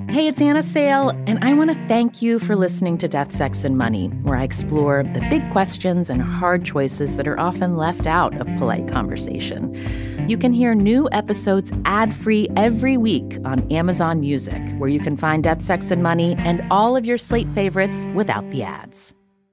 Hey, it's Anna Sale, and I want to thank you for listening to Death, Sex, and Money, where I explore the big questions and hard choices that are often left out of polite conversation. You can hear new episodes ad-free every week on Amazon Music, where you can find Death, Sex, and Money and all of your Slate favorites without the ads.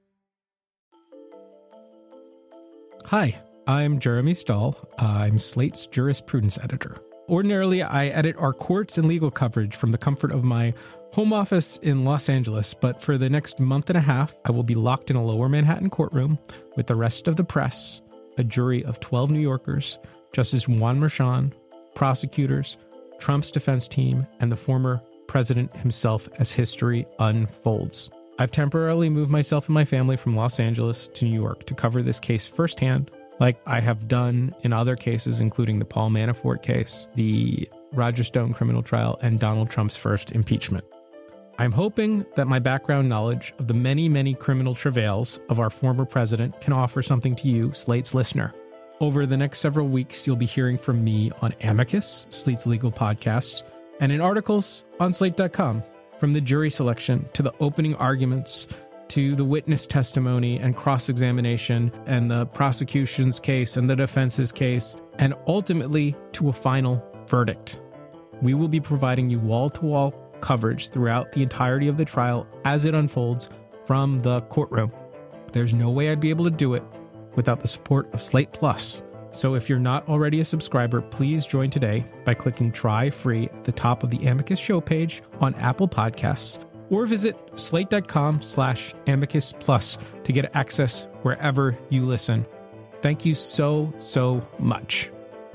Hi, I'm Jeremy Stahl. I'm Slate's jurisprudence editor. Ordinarily, I edit our courts and legal coverage from the comfort of my home office in Los Angeles, but for the next month and a half, I will be locked in a lower Manhattan courtroom with the rest of the press, a jury of 12 New Yorkers, Justice Juan Merchan, prosecutors, Trump's defense team, and the former president himself as history unfolds. I've temporarily moved myself and my family from Los Angeles to New York to cover this case firsthand, like I have done in other cases, including the Paul Manafort case, the Roger Stone criminal trial, and Donald Trump's first impeachment. I'm hoping that my background knowledge of the many, many criminal travails of our former president can offer something to you, Slate's listener. Over the next several weeks, you'll be hearing from me on Amicus, Slate's legal podcast, and in articles on Slate.com, from the jury selection to the opening arguments to the witness testimony and cross-examination and the prosecution's case and the defense's case, and ultimately to a final verdict. We will be providing you wall-to-wall coverage throughout the entirety of the trial as it unfolds from the courtroom. There's no way I'd be able to do it without the support of Slate Plus. So if you're not already a subscriber, please join today by clicking Try Free at the top of the Amicus show page on Apple Podcasts, or visit slate.com/Amicus Plus to get access wherever you listen. Thank you so, so much.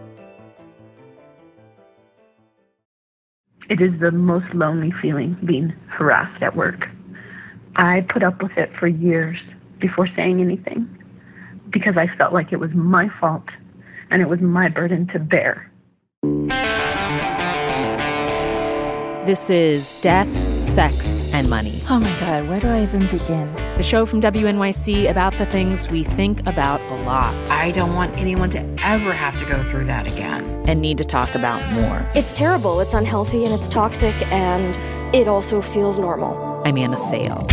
It is the most lonely feeling, being harassed at work. I put up with it for years before saying anything because I felt like it was my fault and it was my burden to bear. This is Death, Sex, and Money. Oh my God, where do I even begin? The show from WNYC about the things we think about a lot. I don't want anyone to ever have to go through that again. And need to talk about more. It's terrible, it's unhealthy, and it's toxic, and it also feels normal. I'm Anna Sale.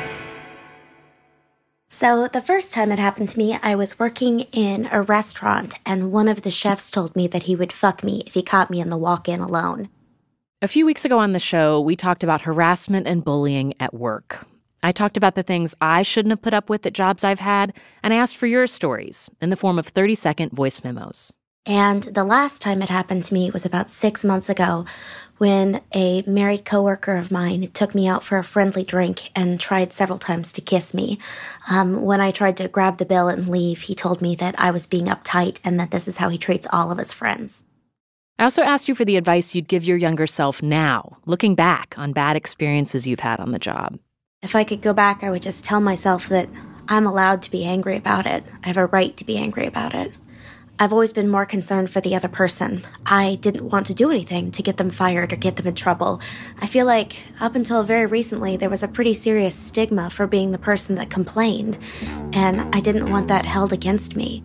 So the first time it happened to me, I was working in a restaurant, and one of the chefs told me that he would fuck me if he caught me in the walk-in alone. A few weeks ago on the show, we talked about harassment and bullying at work. I talked about the things I shouldn't have put up with at jobs I've had, and I asked for your stories in the form of 30-second voice memos. And the last time it happened to me was about 6 months ago when a married coworker of mine took me out for a friendly drink and tried several times to kiss me. When I tried to grab the bill and leave, he told me that I was being uptight and that this is how he treats all of his friends. I also asked you for the advice you'd give your younger self now, looking back on bad experiences you've had on the job. If I could go back, I would just tell myself that I'm allowed to be angry about it. I have a right to be angry about it. I've always been more concerned for the other person. I didn't want to do anything to get them fired or get them in trouble. I feel like up until very recently, there was a pretty serious stigma for being the person that complained, and I didn't want that held against me.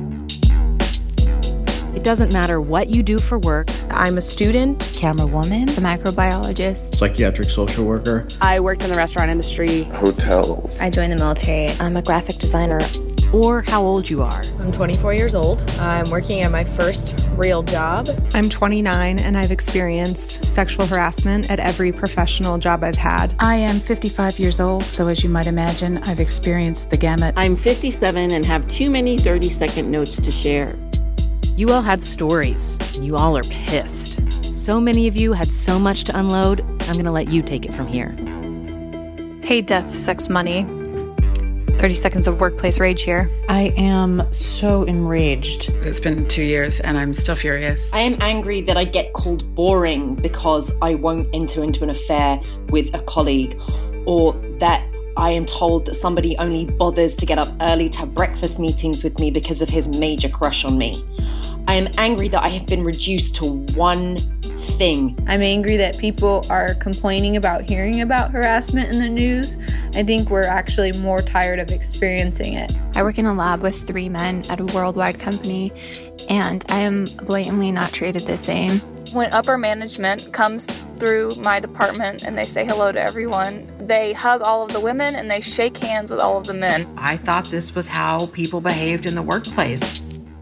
It doesn't matter what you do for work. I'm a student, camera woman, a microbiologist, psychiatric social worker. I worked in the restaurant industry. Hotels. I joined the military. I'm a graphic designer. Or how old you are. I'm 24 years old. I'm working at my first real job. I'm 29 and I've experienced sexual harassment at every professional job I've had. I am 55 years old, so as you might imagine, I've experienced the gamut. I'm 57 and have too many 30-second notes to share. You all had stories, and you all are pissed. So many of you had so much to unload, I'm going to let you take it from here. Hey, Death, Sex, Money. 30 seconds of workplace rage here. I am so enraged. It's been 2 years and I'm still furious. I am angry that I get called boring because I won't enter into an affair with a colleague, or that I am told that somebody only bothers to get up early to have breakfast meetings with me because of his major crush on me. I am angry that I have been reduced to one thing. I'm angry that people are complaining about hearing about harassment in the news. I think we're actually more tired of experiencing it. I work in a lab with 3 men at a worldwide company, and I am blatantly not treated the same. When upper management comes through my department and they say hello to everyone. They hug all of the women and they shake hands with all of the men. I thought this was how people behaved in the workplace.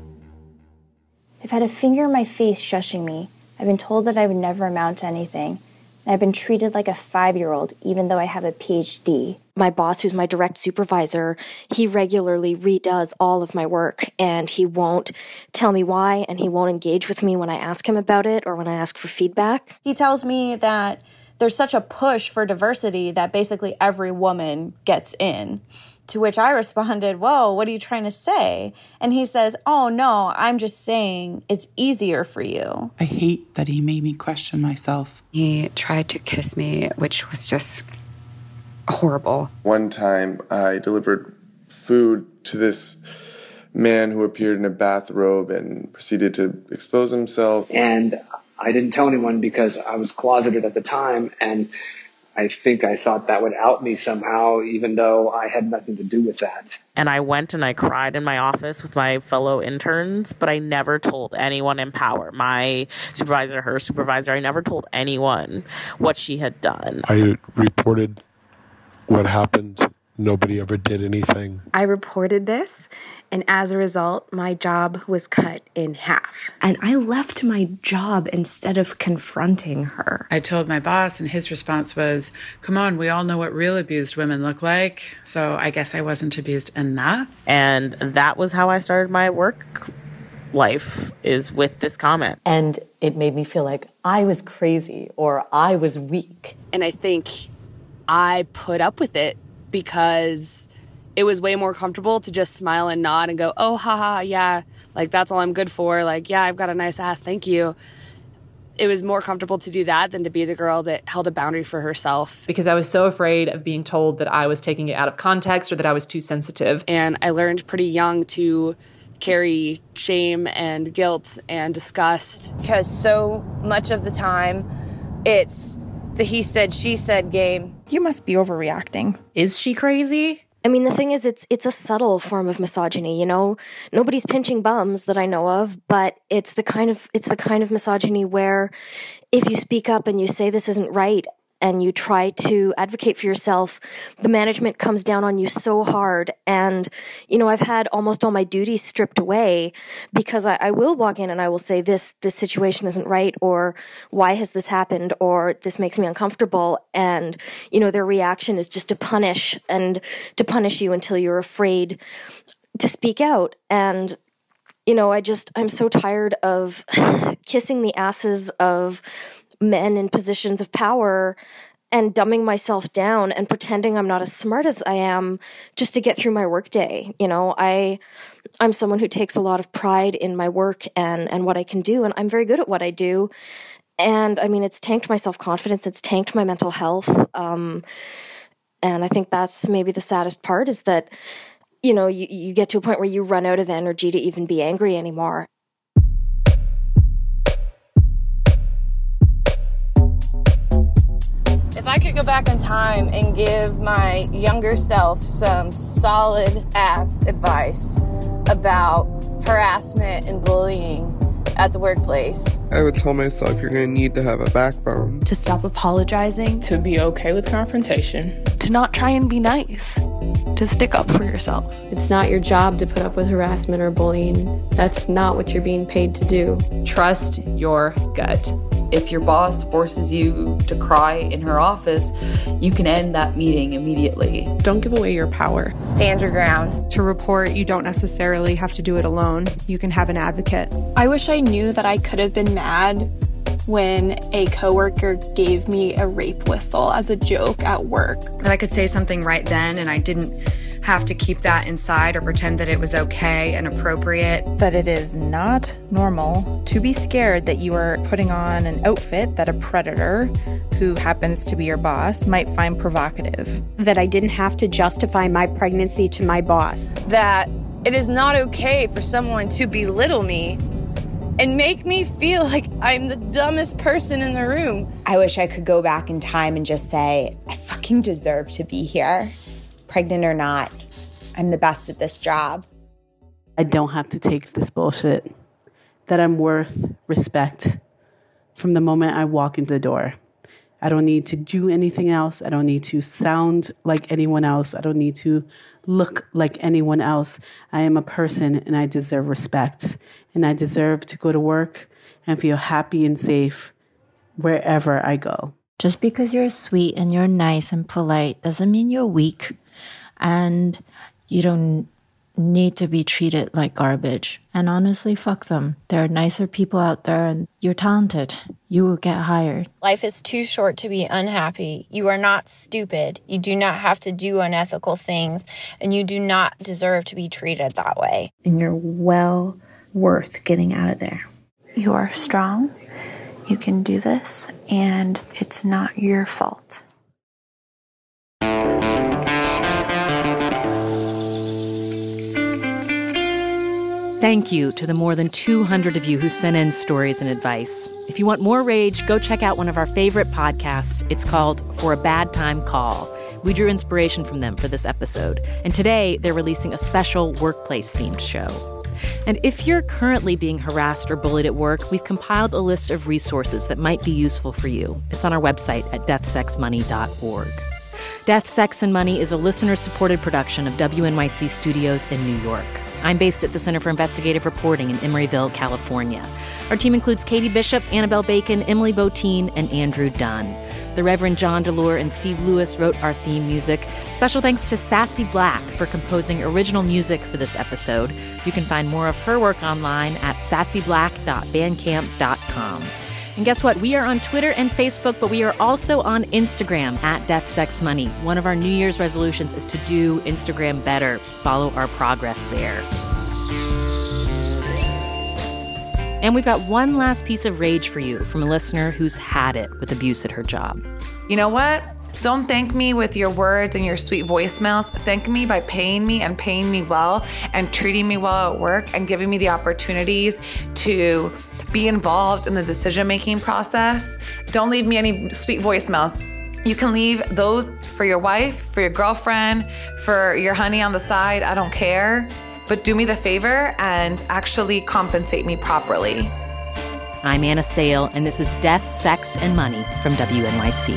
I've had a finger in my face shushing me. I've been told that I would never amount to anything. And I've been treated like a 5-year-old, even though I have a PhD. My boss, who's my direct supervisor, he regularly redoes all of my work, and he won't tell me why, and he won't engage with me when I ask him about it or when I ask for feedback. He tells me that there's such a push for diversity that basically every woman gets in. To which I responded, whoa, what are you trying to say? And he says, oh, no, I'm just saying it's easier for you. I hate that he made me question myself. He tried to kiss me, which was just horrible. One time I delivered food to this man who appeared in a bathrobe and proceeded to expose himself. And I didn't tell anyone because I was closeted at the time, and I think I thought that would out me somehow, even though I had nothing to do with that. And I went and I cried in my office with my fellow interns, but I never told anyone in power, my supervisor, her supervisor, I never told anyone what she had done. I reported what happened. Nobody ever did anything. I reported this, and as a result, my job was cut in half. And I left my job instead of confronting her. I told my boss, and his response was, come on, we all know what real abused women look like. So I guess I wasn't abused enough. And that was how I started my work life, is with this comment. And it made me feel like I was crazy or I was weak. And I think I put up with it because it was way more comfortable to just smile and nod and go, oh, haha, yeah, like that's all I'm good for. Like, yeah, I've got a nice ass, thank you. It was more comfortable to do that than to be the girl that held a boundary for herself. Because I was so afraid of being told that I was taking it out of context or that I was too sensitive. And I learned pretty young to carry shame and guilt and disgust. Because so much of the time, it's the he said, she said game. You must be overreacting. Is she crazy? I mean, the thing is, it's a subtle form of misogyny, you know? Nobody's pinching bums that I know of, but it's the kind of misogyny where if you speak up and you say this isn't right and you try to advocate for yourself, the management comes down on you so hard. And, you know, I've had almost all my duties stripped away because I will walk in and I will say this situation isn't right, or why has this happened, or this makes me uncomfortable. And, you know, their reaction is just to punish you until you're afraid to speak out. And, you know, I'm so tired of kissing the asses of men in positions of power and dumbing myself down and pretending I'm not as smart as I am just to get through my workday. You know, I'm someone who takes a lot of pride in my work and what I can do, and I'm very good at what I do. And I mean, it's tanked my self-confidence, it's tanked my mental health. And I think that's maybe the saddest part, is that, you know, you get to a point where you run out of energy to even be angry anymore. If I could go back in time and give my younger self some solid ass advice about harassment and bullying at the workplace, I would tell myself you're going to need to have a backbone. To stop apologizing. To be okay with confrontation. To not try and be nice. To stick up for yourself. It's not your job to put up with harassment or bullying. That's not what you're being paid to do. Trust your gut. If your boss forces you to cry in her office, you can end that meeting immediately. Don't give away your power. Stand your ground. To report, you don't necessarily have to do it alone. You can have an advocate. I wish I knew that I could have been mad when a coworker gave me a rape whistle as a joke at work. That I could say something right then and I didn't have to keep that inside or pretend that it was okay and appropriate. That it is not normal to be scared that you are putting on an outfit that a predator, who happens to be your boss, might find provocative. That I didn't have to justify my pregnancy to my boss. That it is not okay for someone to belittle me and make me feel like I'm the dumbest person in the room. I wish I could go back in time and just say, I fucking deserve to be here. Pregnant or not, I'm the best at this job. I don't have to take this bullshit. That I'm worth respect from the moment I walk into the door. I don't need to do anything else. I don't need to sound like anyone else. I don't need to look like anyone else. I am a person and I deserve respect. And I deserve to go to work and feel happy and safe wherever I go. Just because you're sweet and you're nice and polite doesn't mean you're weak. And you don't need to be treated like garbage. And honestly, fuck them. There are nicer people out there and you're talented. You will get hired. Life is too short to be unhappy. You are not stupid. You do not have to do unethical things, and you do not deserve to be treated that way. And you're well worth getting out of there. You are strong. You can do this, and it's not your fault. Thank you to the more than 200 of you who sent in stories and advice. If you want more rage, go check out one of our favorite podcasts. It's called For a Bad Time Call. We drew inspiration from them for this episode. And today, they're releasing a special workplace-themed show. And if you're currently being harassed or bullied at work, we've compiled a list of resources that might be useful for you. It's on our website at deathsexmoney.org. Death, Sex, and Money is a listener-supported production of WNYC Studios in New York. I'm based at the Center for Investigative Reporting in Emeryville, California. Our team includes Katie Bishop, Annabelle Bacon, Emily Botine, and Andrew Dunn. The Reverend John DeLure and Steve Lewis wrote our theme music. Special thanks to Sassy Black for composing original music for this episode. You can find more of her work online at sassyblack.bandcamp.com. And guess what? We are on Twitter and Facebook, but we are also on Instagram at Death, Sex, Money. One of our New Year's resolutions is to do Instagram better. Follow our progress there. And we've got one last piece of rage for you from a listener who's had it with abuse at her job. You know what? Don't thank me with your words and your sweet voicemails. Thank me by paying me and paying me well and treating me well at work and giving me the opportunities to be involved in the decision-making process. Don't leave me any sweet voicemails. You can leave those for your wife, for your girlfriend, for your honey on the side. I don't care. But do me the favor and actually compensate me properly. I'm Anna Sale, and this is Death, Sex, and Money from WNYC.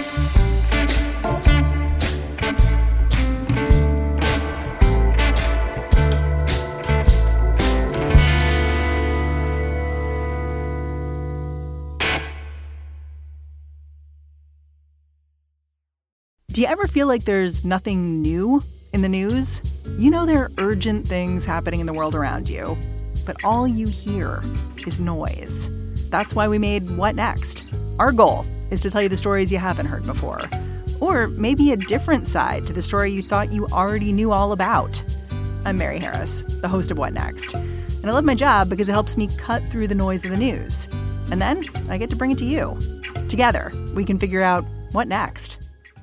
Do you ever feel like there's nothing new in the news? You know there are urgent things happening in the world around you, but all you hear is noise. That's why we made What Next? Our goal is to tell you the stories you haven't heard before, or maybe a different side to the story you thought you already knew all about. I'm Mary Harris, the host of What Next? And I love my job because it helps me cut through the noise of the news. And then I get to bring it to you. Together, we can figure out what next.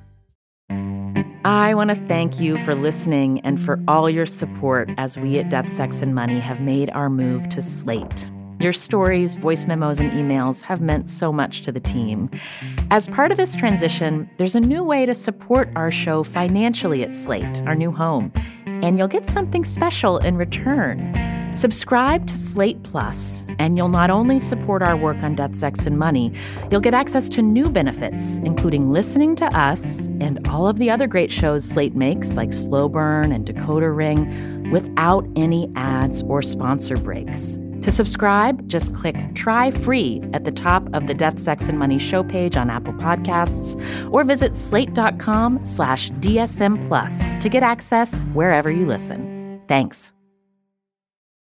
I want to thank you for listening and for all your support as we at Death, Sex, and Money have made our move to Slate. Your stories, voice memos, and emails have meant so much to the team. As part of this transition, there's a new way to support our show financially at Slate, our new home, and you'll get something special in return. Subscribe to Slate Plus, and you'll not only support our work on Death, Sex, and Money, you'll get access to new benefits, including listening to us and all of the other great shows Slate makes, like Slow Burn and Decoder Ring, without any ads or sponsor breaks. To subscribe, just click Try Free at the top of the Death, Sex, and Money show page on Apple Podcasts, or visit slate.com/DSM Plus to get access wherever you listen. Thanks.